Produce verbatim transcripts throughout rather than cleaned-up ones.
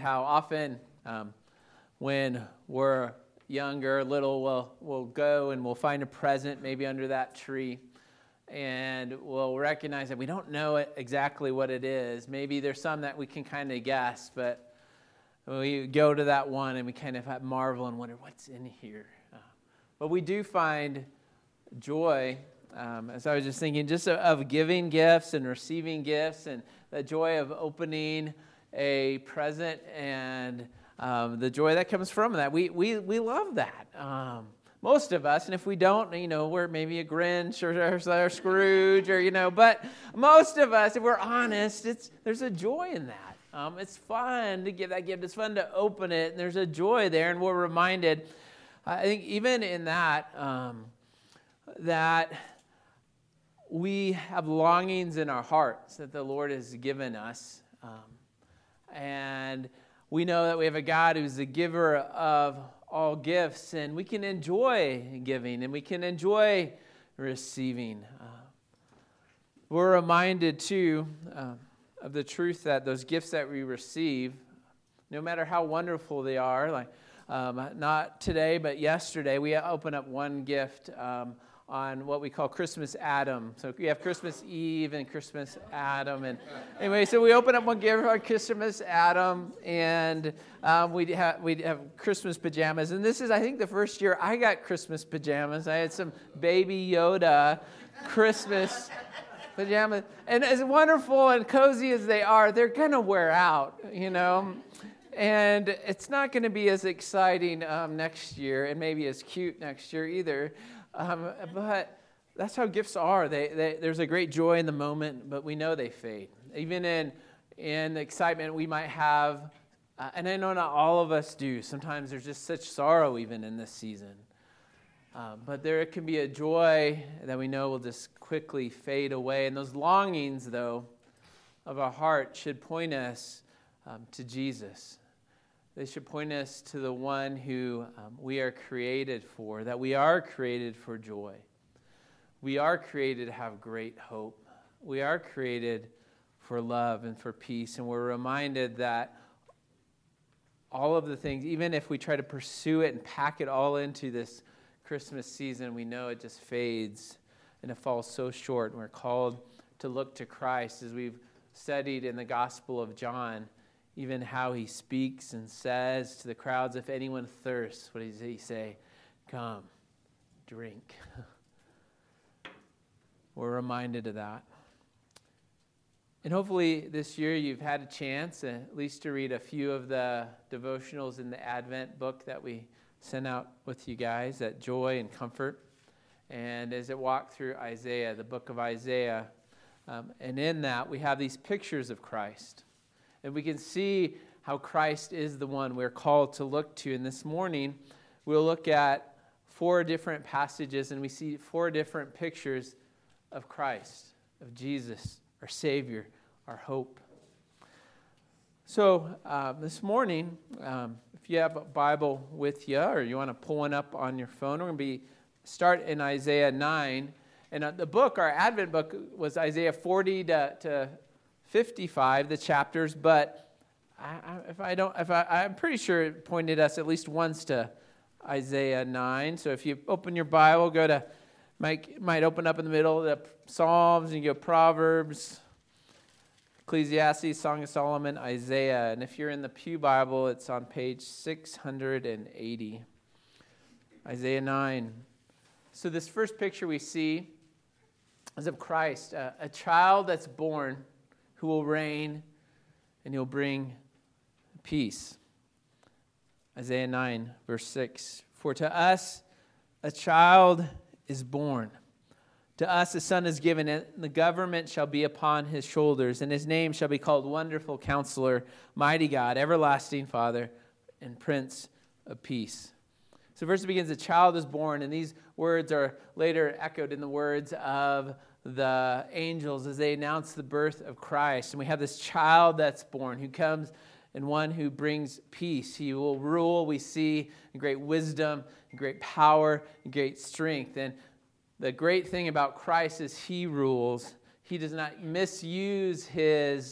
how often um, when we're younger, little, we'll, we'll go and we'll find a present maybe under that tree, and we'll recognize that we don't know it exactly what it is. Maybe there's some that we can kind of guess, but we go to that one and we kind of marvel and wonder what's in here. Uh, but we do find joy, um, as I was just thinking, just of, of giving gifts and receiving gifts, and the joy of opening a present, and um, the joy that comes from that. We we we love that. Um, most of us, and if we don't, you know, we're maybe a Grinch or, or, or Scrooge, or you know. But most of us, if we're honest, it's there's a joy in that. Um, it's fun to give that gift. It's fun to open it, and there's a joy there. And we're reminded, I think, even in that, um, that we have longings in our hearts that the Lord has given us. Um, and we know that we have a God who's the giver of all gifts, and we can enjoy giving, and we can enjoy receiving. Uh, we're reminded, too, uh, of the truth that those gifts that we receive, no matter how wonderful they are, like um, not today, but yesterday, we opened up one gift um, on what we call Christmas Adam. So we have Christmas Eve and Christmas Adam. And anyway, so we open up one gift on Christmas Adam, and um, we have we have Christmas pajamas. And this is, I think, the first year I got Christmas pajamas. I had some Baby Yoda Christmas pajamas. And as wonderful and cozy as they are, they're going to wear out, you know. And it's not going to be as exciting um, next year, and maybe as cute next year either. Um, but that's how gifts are. They, they, there's a great joy in the moment, but we know they fade. Even in in the excitement we might have, uh, and I know not all of us do. Sometimes there's just such sorrow even in this season. Uh, but there can be a joy that we know will just quickly fade away. And those longings, though, of our heart should point us um, to Jesus. They should point us to the one who um, we are created for, that we are created for joy. We are created to have great hope. We are created for love and for peace. And we're reminded that all of the things, even if we try to pursue it and pack it all into this Christmas season, we know it just fades and it falls so short. And we're called to look to Christ, as we've studied in the Gospel of John, even how he speaks and says to the crowds, if anyone thirsts, what does he say? Come, drink. We're reminded of that. And hopefully this year you've had a chance at least to read a few of the devotionals in the Advent book that we sent out with you guys, that Joy and Comfort. And as it walked through Isaiah, the book of Isaiah, um, and in that we have these pictures of Christ. And we can see how Christ is the one we're called to look to. And this morning, we'll look at four different passages, and we see four different pictures of Christ, of Jesus, our Savior, our hope. So uh, this morning, um, if you have a Bible with you, or you want to pull one up on your phone, we're going to be start in Isaiah nine. And uh, the book, our Advent book, was Isaiah forty to fifty-five, the chapters, but I, I, if I don't, if I, I'm pretty sure it pointed us at least once to Isaiah nine. So if you open your Bible, go to, might might open up in the middle of the Psalms, and you go Proverbs, Ecclesiastes, Song of Solomon, Isaiah. And if you're in the Pew Bible, it's on page six hundred eighty. Isaiah nine. So this first picture we see is of Christ, a, a child that's born, who will reign, and he'll bring peace. Isaiah nine, verse six. For to us a child is born. To us a son is given, and the government shall be upon his shoulders, and his name shall be called Wonderful Counselor, Mighty God, Everlasting Father, and Prince of Peace. So verse begins, a child is born, and these words are later echoed in the words of the angels as they announce the birth of Christ. And we have this child that's born who comes, and one who brings peace. He will rule, we see, in great wisdom, in great power, and great strength. And the great thing about Christ is he rules. He does not misuse his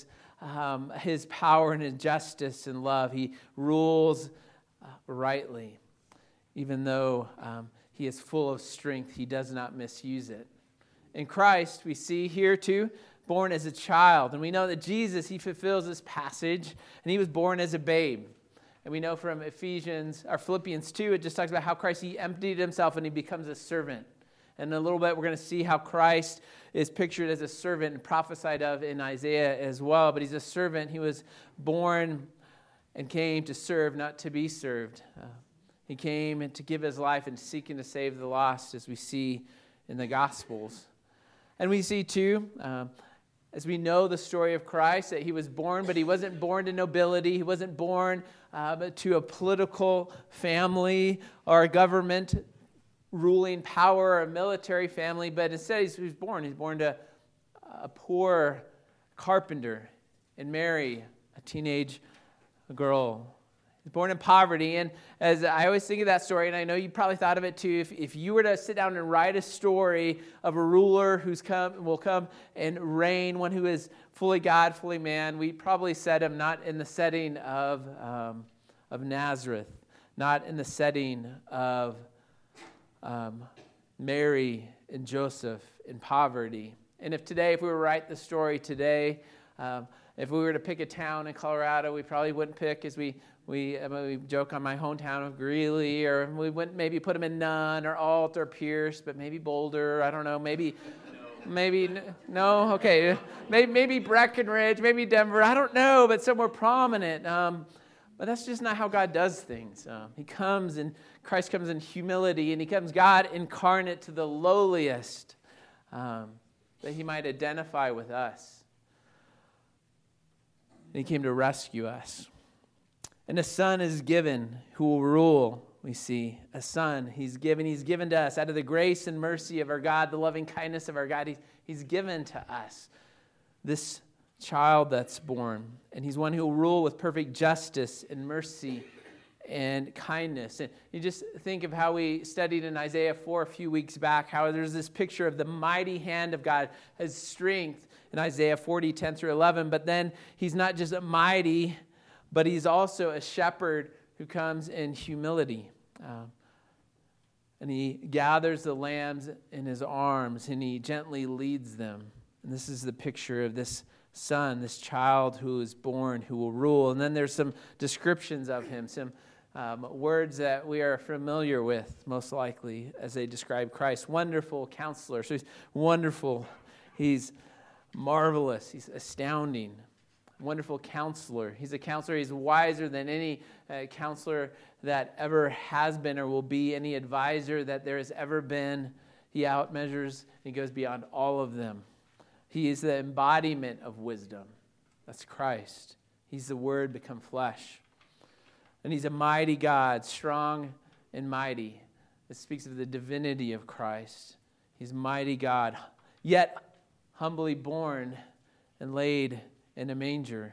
um, his power and his justice and love. He rules uh, rightly. Even though um, he is full of strength, he does not misuse it. In Christ, we see here too, born as a child. And we know that Jesus, he fulfills this passage, and he was born as a babe. And we know from Ephesians, or Philippians two, it just talks about how Christ, he emptied himself and he becomes a servant. And in a little bit, we're going to see how Christ is pictured as a servant and prophesied of in Isaiah as well. But he's a servant. He was born and came to serve, not to be served. Uh, he came to give his life and seeking to save the lost, as we see in the Gospels. And we see, too, um, as we know the story of Christ, that he was born, but he wasn't born to nobility. He wasn't born uh, to a political family or a government ruling power or a military family, but instead he was born. He's born to a poor carpenter and Mary, a teenage girl. He's born in poverty, and as I always think of that story, and I know you probably thought of it too, if, if you were to sit down and write a story of a ruler who's come will come and reign, one who is fully God, fully man, we probably set him not in the setting of um, of Nazareth, not in the setting of um, Mary and Joseph in poverty. And if today, if we were to write the story today, um, if we were to pick a town in Colorado, we probably wouldn't pick, as we We, I mean, we joke on my hometown of Greeley, or we wouldn't maybe put them in Nunn or Alt or Pierce, but maybe Boulder. I don't know. Maybe, no. maybe no. Okay, maybe maybe Breckenridge, maybe Denver. I don't know, but somewhere prominent. Um, but that's just not how God does things. Um, he comes and Christ comes in humility, and he comes God incarnate to the lowliest, um, that he might identify with us. And he came to rescue us. And a son is given who will rule, we see. A son he's given. He's given to us out of the grace and mercy of our God, the loving kindness of our God. He's, he's given to us this child that's born. And he's one who will rule with perfect justice and mercy and kindness. And you just think of how we studied in Isaiah four a few weeks back, how there's this picture of the mighty hand of God, his strength in Isaiah forty, ten through eleven. But then he's not just mighty, but he's also a shepherd who comes in humility. Um, and he gathers the lambs in his arms, and he gently leads them. And this is the picture of this son, this child who is born, who will rule. And then there's some descriptions of him, some um, words that we are familiar with, most likely, as they describe Christ. Wonderful counselor. So he's wonderful. He's marvelous. He's astounding. Wonderful counselor. He's a counselor. He's wiser than any uh, counselor that ever has been or will be, any advisor that there has ever been. He outmeasures, he goes beyond all of them. He is the embodiment of wisdom. That's Christ. He's the Word become flesh. And he's a mighty God, strong and mighty. It speaks of the divinity of Christ. He's mighty God, yet humbly born and laid in a manger,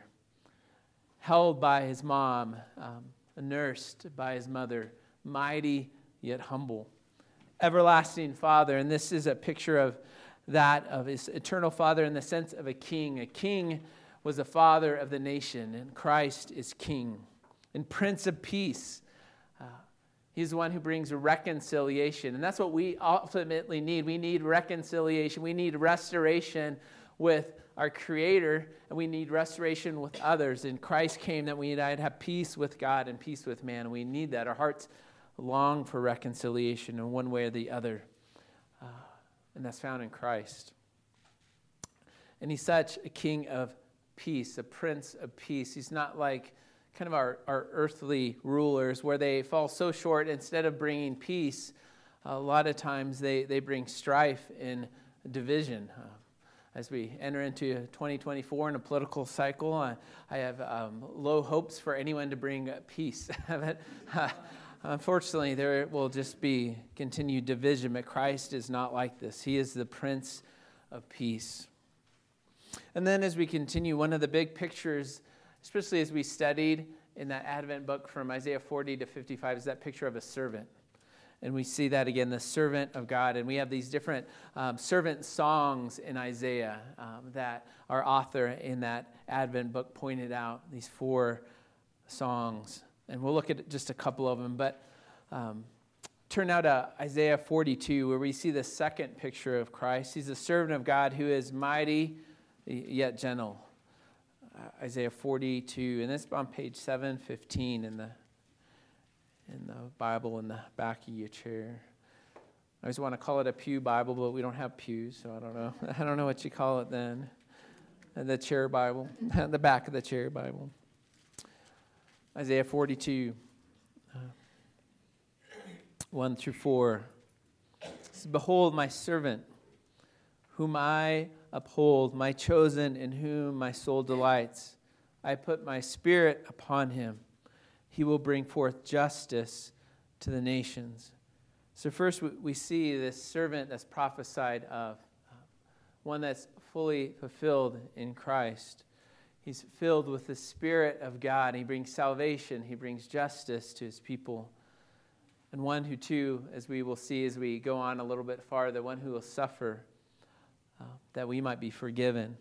held by his mom, um, nursed by his mother, mighty yet humble. Everlasting Father, and this is a picture of that, of his eternal Father in the sense of a king. A king was the father of the nation, and Christ is king. And Prince of Peace, uh, he's the one who brings reconciliation, and that's what we ultimately need. We need reconciliation. We need restoration with our Creator, and we need restoration with others. And Christ came that we might have peace with God and peace with man. We need that. Our hearts long for reconciliation in one way or the other. Uh, and that's found in Christ. And he's such a king of peace, a prince of peace. He's not like kind of our, our earthly rulers where they fall so short. Instead of bringing peace, a lot of times they, they bring strife and division. Uh, As we enter into twenty twenty-four in a political cycle, uh, I have um, low hopes for anyone to bring uh, peace. but, uh, unfortunately, there will just be continued division, but Christ is not like this. He is the Prince of Peace. And then as we continue, one of the big pictures, especially as we studied in that Advent book from Isaiah forty to fifty-five, is that picture of a servant. And we see that again, the servant of God. And we have these different um, servant songs in Isaiah um, that our author in that Advent book pointed out, these four songs. And we'll look at just a couple of them. But um, turn now to Isaiah forty-two, where we see the second picture of Christ. He's a servant of God who is mighty yet gentle. Uh, Isaiah forty-two, and this is on page seven fifteen in the in the Bible in the back of your chair. I always want to call it a pew Bible, but we don't have pews, so I don't know. I don't know what you call it then. The chair Bible, the back of the chair Bible. Isaiah forty-two, uh, one through four. It says, "Behold my servant, whom I uphold, my chosen, in whom my soul delights. I put my spirit upon him. He will bring forth justice to the nations." So first we see this servant that's prophesied of, one that's fully fulfilled in Christ. He's filled with the Spirit of God. He brings salvation. He brings justice to his people. And one who, too, as we will see as we go on a little bit farther, one who will suffer uh, that we might be forgiven.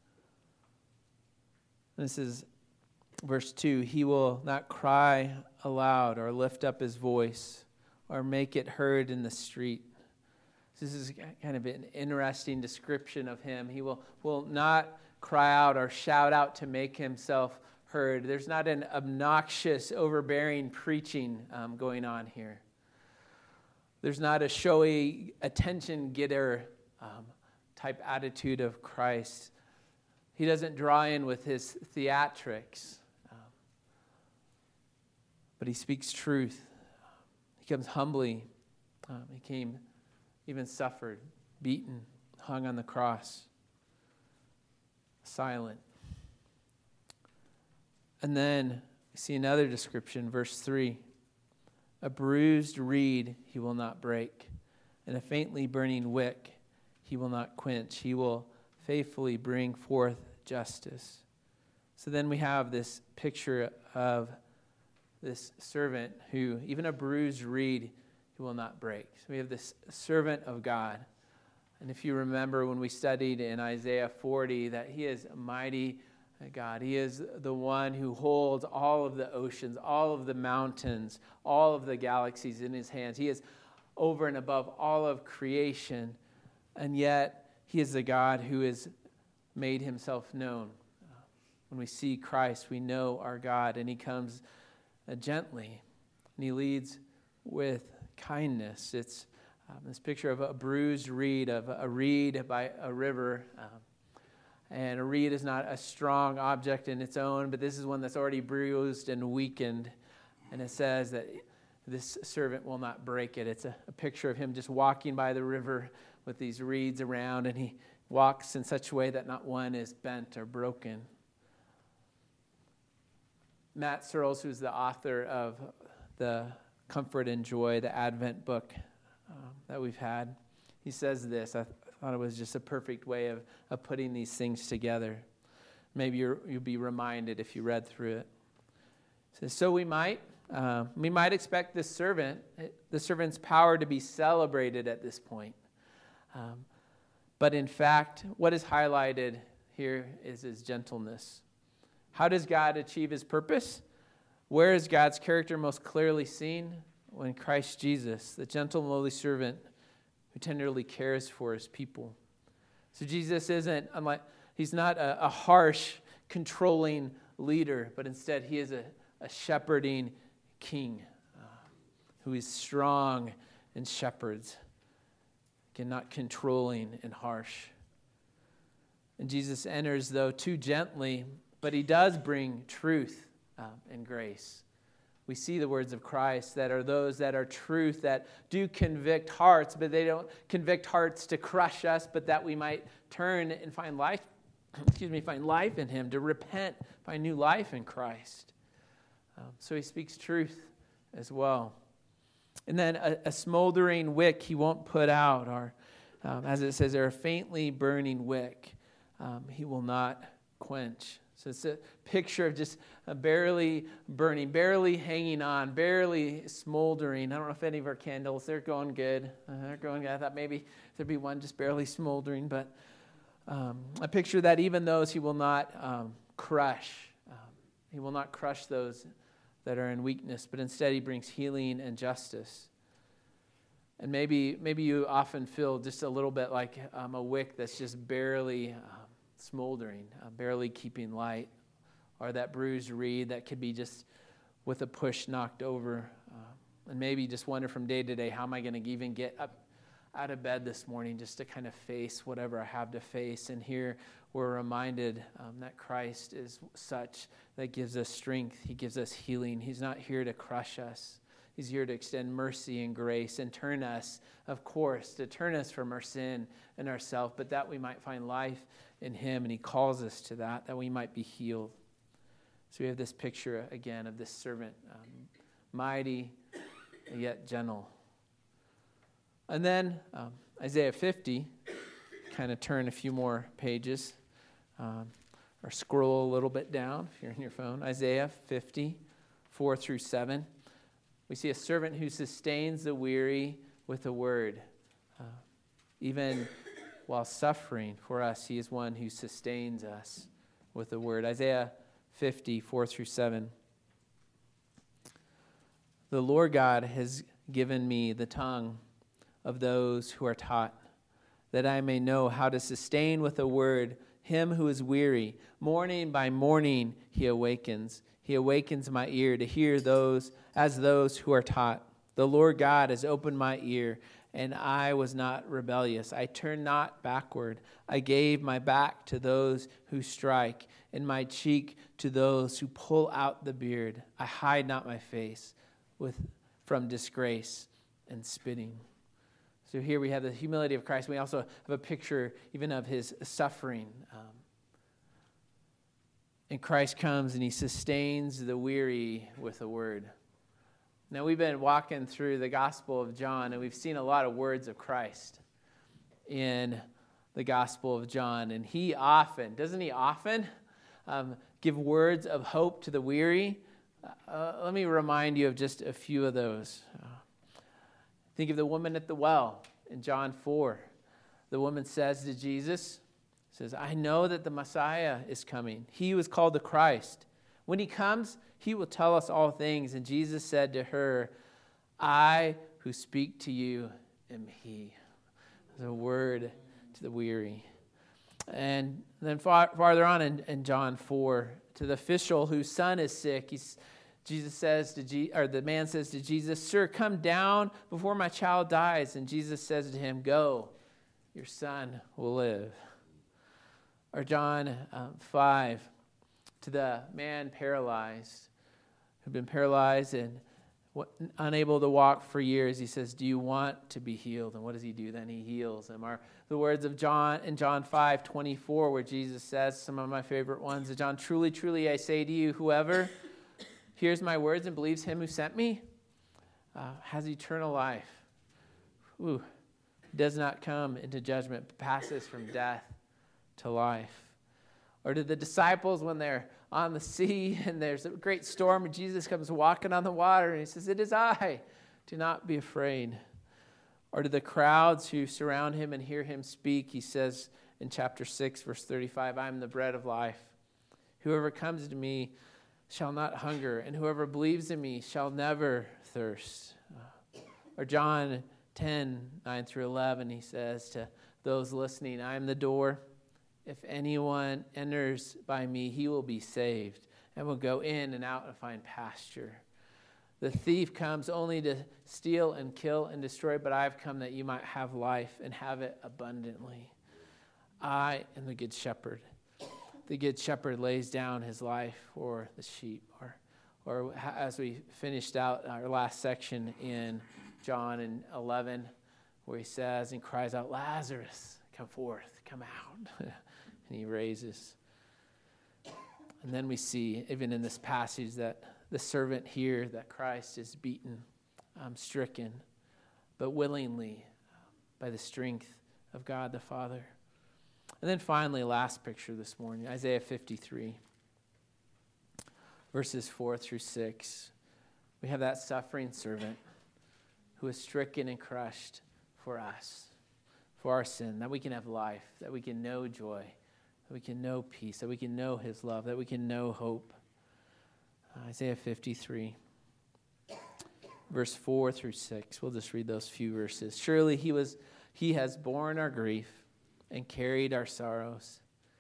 This is verse two. "He will not cry aloud or lift up his voice or make it heard in the street." This is kind of an interesting description of him. He will, will not cry out or shout out to make himself heard. There's not an obnoxious, overbearing preaching um, going on here. There's not a showy, attention-getter um, type attitude of Christ. He doesn't draw in with his theatrics, um, but he speaks truth. He comes humbly. Um, he came, even suffered, beaten, hung on the cross, silent. And then we see another description, verse three. "A bruised reed he will not break, and a faintly burning wick he will not quench. He will faithfully bring forth justice." So then we have this picture of this servant who, even a bruised reed, he will not break. So we have this servant of God. And if you remember when we studied in Isaiah forty that he is a mighty God. He is the one who holds all of the oceans, all of the mountains, all of the galaxies in his hands. He is over and above all of creation. And yet he is the God who has made himself known. When we see Christ, we know our God, and he comes uh, gently, and he leads with kindness. It's um, this picture of a bruised reed, of a reed by a river. Um, and a reed is not a strong object in its own, but this is one that's already bruised and weakened. And it says that this servant will not break it. It's a, a picture of him just walking by the river with these reeds around, and he walks in such a way that not one is bent or broken. Matt Searles, who's the author of the Comfort and Joy, the Advent book um, that we've had, he says this. I th- thought it was just a perfect way of, of putting these things together. Maybe you're, you'll be reminded if you read through it. It says, so we might, uh, we might expect this servant, the servant's power to be celebrated at this point. Um, but in fact, what is highlighted here is his gentleness. How does God achieve his purpose? Where is God's character most clearly seen? When Christ Jesus, the gentle and lowly servant who tenderly cares for his people. So Jesus isn't, unlike, he's not a, a harsh, controlling leader, but instead he is a, a shepherding king uh, who is strong and shepherds, again, not controlling and harsh. And Jesus enters, though, too gently, but he does bring truth um, and grace. We see the words of Christ that are those that are truth, that do convict hearts, but they don't convict hearts to crush us, but that we might turn and find life, excuse me, find life in him, to repent, find new life in Christ. Um, so he speaks truth as well. And then a, a smoldering wick he won't put out, or um, as it says there, a faintly burning wick um, he will not quench. So it's a picture of just uh, barely burning, barely hanging on, barely smoldering. I don't know if any of our candles, they're going good. Uh, they're going good. I thought maybe there'd be one just barely smoldering, but um, I picture that even those he will not um, crush. Um, he will not crush those that are in weakness, but instead he brings healing and justice. And maybe maybe you often feel just a little bit like um, a wick that's just barely um, smoldering, uh, barely keeping light, or that bruised reed that could be just with a push knocked over. Uh, and maybe just wonder from day to day, how am I going to even get up out of bed this morning just to kind of face whatever I have to face? And here we're reminded um, that Christ is such that gives us strength. He gives us healing. He's not here to crush us. He's here to extend mercy and grace and turn us, of course, to turn us from our sin and ourself, but that we might find life in him, and he calls us to that, that we might be healed. So we have this picture, again, of this servant, um, mighty, yet gentle. And then um, Isaiah fifty, kind of turn a few more pages, um, or scroll a little bit down if you're in your phone. Isaiah fifty, four through seven. We see a servant who sustains the weary with a word. Uh, even while suffering for us, he is one who sustains us with a word. Isaiah fifty, four through seven. The Lord God has given me the tongue of those who are taught, that I may know how to sustain with a word him who is weary. Morning by morning he awakens. He awakens my ear to hear those as those who are taught. The Lord God has opened my ear, and I was not rebellious. I turned not backward. I gave my back to those who strike, and my cheek to those who pull out the beard. I hide not my face with from disgrace and spitting. So here we have the humility of Christ. We also have a picture even of his suffering. Um, and Christ comes and he sustains the weary with a word. Now we've been walking through the Gospel of John, and we've seen a lot of words of Christ in the Gospel of John. And he often, doesn't he often um, give words of hope to the weary? Uh, let me remind you of just a few of those. Uh, Think of the woman at the well in John four. The woman says to Jesus, says, I know that the Messiah is coming. He who is called the Christ. When he comes, he will tell us all things. And Jesus said to her, I who speak to you am he. The word to the weary. And then far, farther on in, in John four, to the official whose son is sick, he's Jesus says to Je- or the man says to Jesus, Sir, come down before my child dies. And Jesus says to him, Go, your son will live. Or John um, five, to the man paralyzed, who'd been paralyzed and what, unable to walk for years. He says, do you want to be healed? And what does he do then? He heals him. Or the words of John in John five twenty-four, where Jesus says, some of my favorite ones, John, truly, truly, I say to you, whoever hears my words and believes him who sent me uh, has eternal life. Ooh, does not come into judgment, but passes from death to life. Or to the disciples when they're on the sea and there's a great storm and Jesus comes walking on the water and he says, it is I, do not be afraid. Or to the crowds who surround him and hear him speak, he says in chapter six, verse thirty-five, I am the bread of life. Whoever comes to me shall not hunger, and whoever believes in me shall never thirst. Uh, or John ten, nine through eleven, he says to those listening, I am the door. If anyone enters by me, he will be saved, and will go in and out and find pasture. The thief comes only to steal and kill and destroy, but I have come that you might have life and have it abundantly. I am the good shepherd. The good shepherd lays down his life for the sheep. Or, or as we finished out our last section in John in eleven, where he says and cries out, Lazarus, come forth, come out. And he raises. And then we see, even in this passage, that the servant here, that Christ is beaten, um, stricken, but willingly uh, by the strength of God the Father. And then finally, last picture this morning, Isaiah fifty-three. verses four through six, we have that suffering servant who is stricken and crushed for us, for our sin, that we can have life, that we can know joy, that we can know peace, that we can know his love, that we can know hope. Uh, Isaiah fifty-three, verse four through six. We'll just read those few verses. Surely he was, he has borne our grief and carried our sorrows.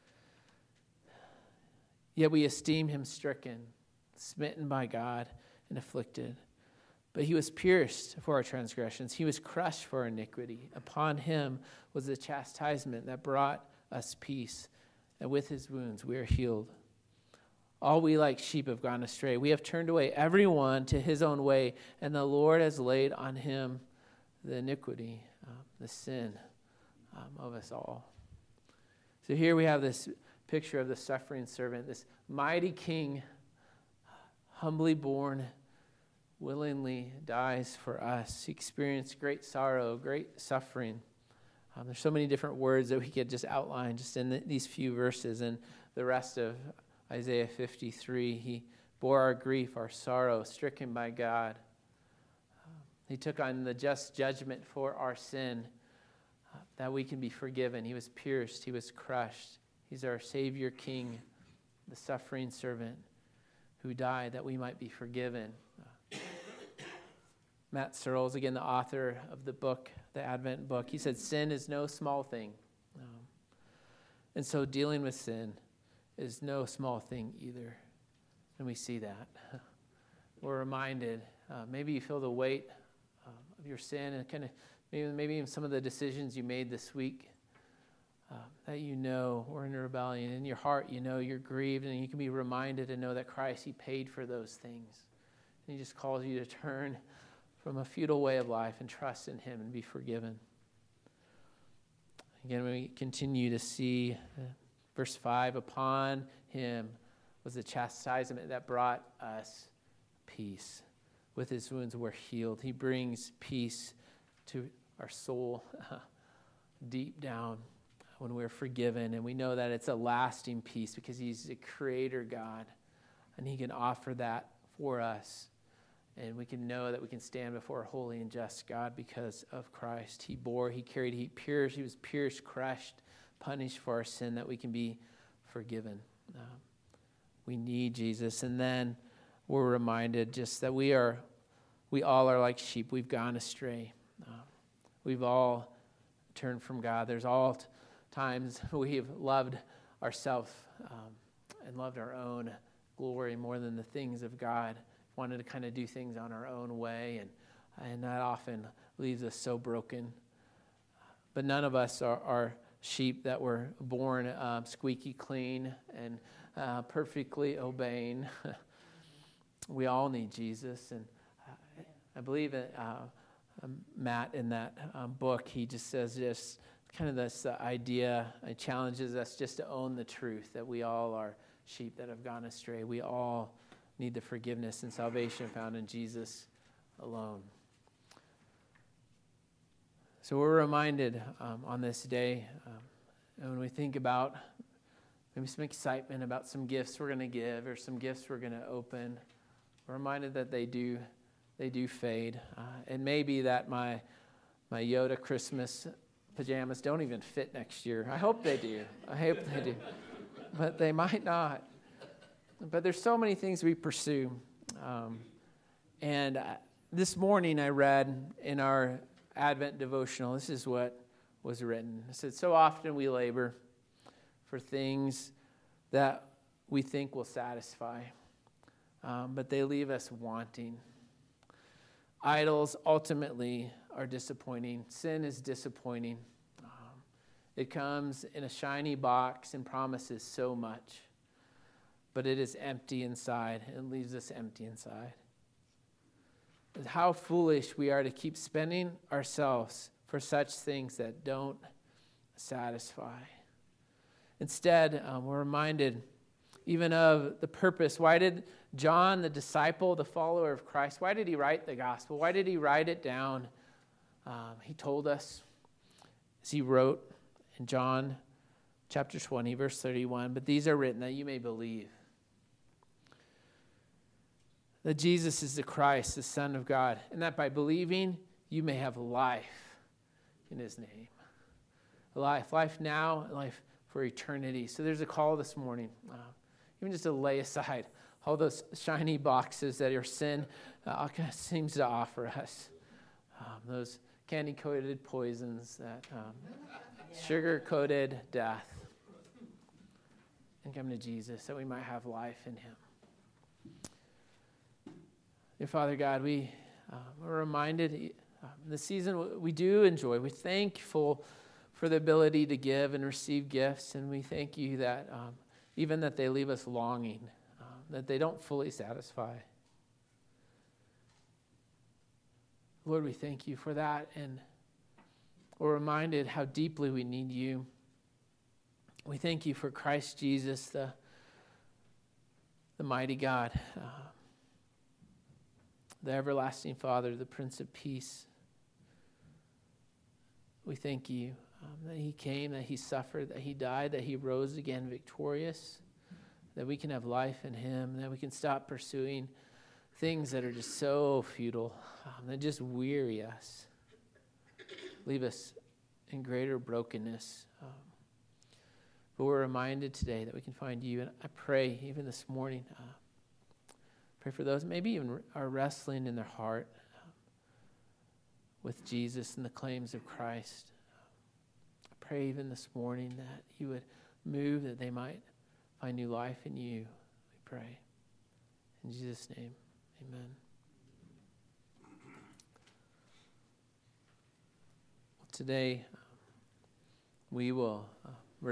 Yet we esteem him stricken, smitten by God, and afflicted. But he was pierced for our transgressions. He was crushed for our iniquity. Upon him was the chastisement that brought us peace, and with his wounds we are healed. All we like sheep have gone astray. We have turned away everyone to his own way, and the Lord has laid on him the iniquity, uh, the sin um, of us all. So here we have this picture of the suffering servant, this mighty king, humbly born, willingly dies for us. He experienced great sorrow, great suffering. Um, there's so many different words that we could just outline just in the, these few verses. And the rest of Isaiah fifty-three, he bore our grief, our sorrow, stricken by God. Um, he took on the just judgment for our sin, uh, that we can be forgiven. He was pierced. He was crushed. He's our Savior King, the suffering servant who died that we might be forgiven. Uh, Matt Searles, again, the author of the book, the Advent book, he said, sin is no small thing. Um, and so dealing with sin is no small thing either. And we see that. We're reminded, uh, maybe you feel the weight uh, of your sin and kind of maybe, maybe even some of the decisions you made this week uh, that you know were in rebellion. In your heart, you know you're grieved, and you can be reminded and know that Christ, he paid for those things. And he just calls you to turn from a futile way of life and trust in him and be forgiven. Again, we continue to see uh, verse five, upon him was the chastisement that brought us peace. With his wounds we're healed. He brings peace to our soul deep down when we're forgiven. And we know that it's a lasting peace because he's the creator God. And he can offer that for us. And we can know that we can stand before a holy and just God because of Christ. He bore, he carried, he pierced, he was pierced, crushed, punished for our sin that we can be forgiven. Um, we need Jesus. And then we're reminded just that we are, we all are like sheep. We've gone astray. Um, we've all turned from God. There's all t- times we've loved ourselves um, and loved our own glory more than the things of God. Wanted to kind of do things on our own way, and and that often leaves us so broken. But none of us are, are sheep that were born um, squeaky clean and uh, perfectly obeying. We all need Jesus, and uh, I believe that uh, Matt in that um, book, he just says just kind of this uh, idea, it challenges us just to own the truth that we all are sheep that have gone astray. We all need the forgiveness and salvation found in Jesus alone. So we're reminded um, on this day, um, and when we think about maybe some excitement about some gifts we're going to give or some gifts we're going to open, we're reminded that they do they do fade. Uh, it may be that my my Yoda Christmas pajamas don't even fit next year. I hope they do. I hope they do. But they might not. But there's so many things we pursue. Um, and uh, this morning I read in our Advent devotional, this is what was written. It said, so often we labor for things that we think will satisfy, um, but they leave us wanting. Idols ultimately are disappointing. Sin is disappointing. Um, it comes in a shiny box and promises so much. But it is empty inside and leaves us empty inside. But how foolish we are to keep spending ourselves for such things that don't satisfy. Instead, um, we're reminded even of the purpose. Why did John, the disciple, the follower of Christ, why did he write the gospel? Why did he write it down? Um, he told us as he wrote in John chapter twenty, verse thirty-one, but these are written that you may believe. that Jesus is the Christ, the Son of God, and that by believing you may have life in his name. Life, life now, life for eternity. So there's a call this morning, uh, even just to lay aside all those shiny boxes that your sin uh, seems to offer us. Um, those candy-coated poisons, that um, sugar-coated death. And come to Jesus that we might have life in him. Dear Father God, we um, are reminded um, the season we do enjoy. We're thankful for the ability to give and receive gifts, and we thank you that um, even that they leave us longing, um, that they don't fully satisfy. Lord, we thank you for that, and we're reminded how deeply we need you. We thank you for Christ Jesus, the, the mighty God, uh, the everlasting Father, the Prince of Peace. We thank you um, that he came, that he suffered, that he died, that he rose again victorious, that we can have life in him, that we can stop pursuing things that are just so futile, um, that just weary us, leave us in greater brokenness. Um, but we're reminded today that we can find you, and I pray even this morning, uh, pray for those maybe even are wrestling in their heart um, with Jesus and the claims of Christ. I pray even this morning that you would move, that they might find new life in you. We pray. In Jesus' name, amen. Today, um, we will... Uh,